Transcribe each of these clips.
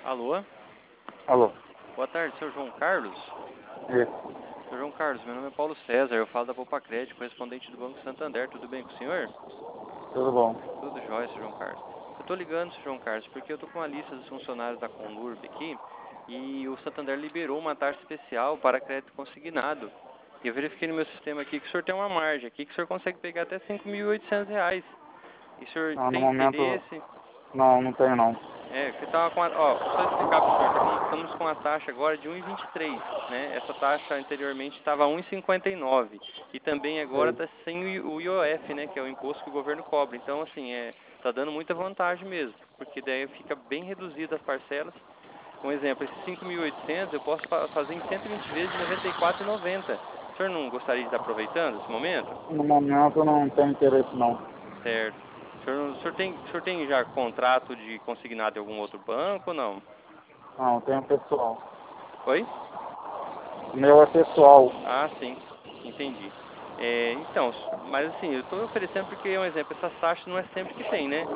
Alô? Alô. Boa tarde, senhor João Carlos? Isso. Senhor João Carlos, meu nome é Paulo César, eu falo da Poupa Crédito, correspondente do Banco Santander. Tudo bem com o senhor? Tudo bom? Tudo jóia, senhor João Carlos. Eu estou ligando, senhor João Carlos, porque eu estou com uma lista dos funcionários da Conlurb aqui e o Santander liberou uma taxa especial para crédito consignado. E eu verifiquei no meu sistema aqui que o senhor tem uma margem aqui que o senhor consegue pegar até R$ 5.800. E o senhor No tem momento, interesse? não tenho não. Que tá com só explicar para o senhor, estamos com a taxa agora de 1,23, né? Essa taxa anteriormente estava 1,59 e também agora Sei. está sem o IOF, né? Que é o imposto que o governo cobra. Então, assim, tá dando muita vantagem mesmo, porque daí fica bem reduzida as parcelas. Um exemplo, esses 5.800 eu posso fazer em 120 vezes de R$ 94,90. O senhor não gostaria de estar aproveitando esse momento? No momento não tenho interesse não. Certo. O senhor tem já contrato de consignado em algum outro banco ou não? Não, tenho pessoal. Oi? O meu é pessoal. Ah, sim, entendi. Então, mas assim, eu estou oferecendo porque, um exemplo, essas taxas não é sempre que tem, né?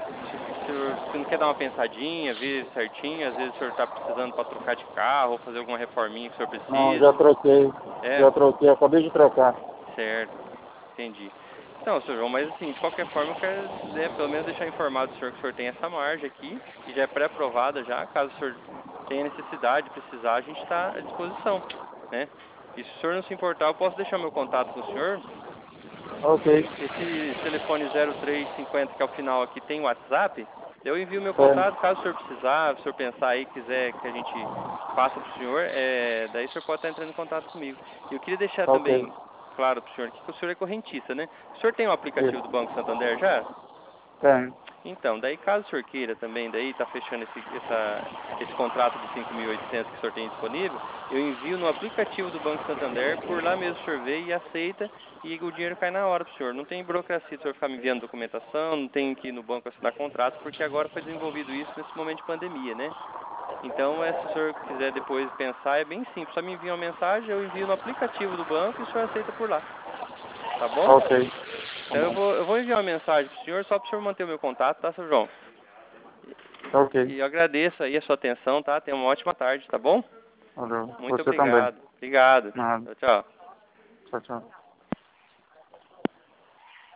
Se não quer dar uma pensadinha, ver certinho, às vezes o senhor está precisando para trocar de carro, ou fazer alguma reforminha que o senhor Não, já precise. troquei. É, Já troquei, acabei de trocar. certo, entendi. Então, senhor João, mas assim, de qualquer forma, eu quero, né, pelo menos deixar informado o senhor que o senhor tem essa margem aqui, que já é pré-aprovada já, caso o senhor tenha necessidade, precisar, a gente está à disposição, né? E se o senhor não se importar, eu posso deixar meu contato com o senhor. Ok. Esse telefone 0350 que é o final aqui tem WhatsApp. Eu envio meu Tem. contato, caso o senhor precisar, se o senhor pensar aí, quiser que a gente faça para o senhor, daí o senhor pode estar entrando em contato comigo. E eu queria deixar Ok. também claro para o senhor aqui que o senhor é correntista, né? O senhor tem o aplicativo do Isso. Banco Santander já? Tem. Então, daí caso o senhor queira também, daí tá fechando esse contrato de 5.800 que o senhor tem disponível, eu envio no aplicativo do Banco Santander, por lá mesmo o senhor vê e aceita e o dinheiro cai na hora pro senhor. Não tem burocracia do senhor ficar me enviando documentação, não tem que ir no banco assinar contrato, porque agora foi desenvolvido isso nesse momento de pandemia, né? Então, se o senhor quiser depois pensar, é bem simples, só me envia uma mensagem, eu envio no aplicativo do banco e o senhor aceita por lá, tá bom? Ok. Tá Então bom. eu vou enviar uma mensagem pro senhor, só pro senhor manter o meu contato, tá, seu João? Ok. E eu agradeço aí a sua atenção, tá? Tenha uma ótima tarde, tá bom? Valeu. Muito Você também. obrigado. Obrigado. Nada. Tchau, tchau. Tchau, tchau.